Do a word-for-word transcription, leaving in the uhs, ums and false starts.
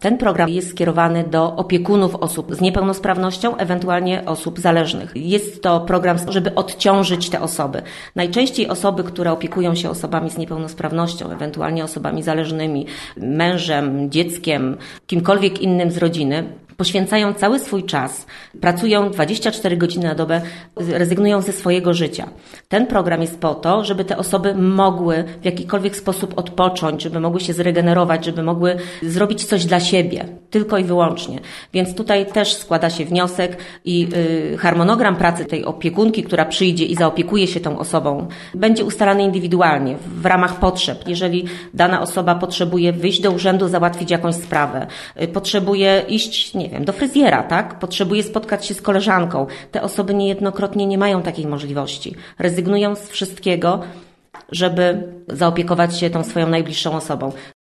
Ten program jest skierowany do opiekunów osób z niepełnosprawnością, ewentualnie osób zależnych. Jest to program, żeby odciążyć te osoby. Najczęściej osoby, które opiekują się osobami z niepełnosprawnością, ewentualnie osobami zależnymi, mężem, dzieckiem, kimkolwiek innym z rodziny, poświęcają cały swój czas, pracują dwadzieścia cztery godziny na dobę, rezygnują ze swojego życia. Ten program jest po to, żeby te osoby mogły w jakikolwiek sposób odpocząć, żeby mogły się zregenerować, żeby mogły zrobić coś dla siebie, tylko i wyłącznie. Więc tutaj też składa się wniosek i y, harmonogram pracy tej opiekunki, która przyjdzie i zaopiekuje się tą osobą, będzie ustalany indywidualnie, w ramach potrzeb. Jeżeli dana osoba potrzebuje wyjść do urzędu, załatwić jakąś sprawę, y, potrzebuje iść, nie wiem, do fryzjera, tak? Potrzebuje spotkać się z koleżanką. Te osoby niejednokrotnie nie mają takiej możliwości. Rezygnują z wszystkiego, żeby zaopiekować się tą swoją najbliższą osobą.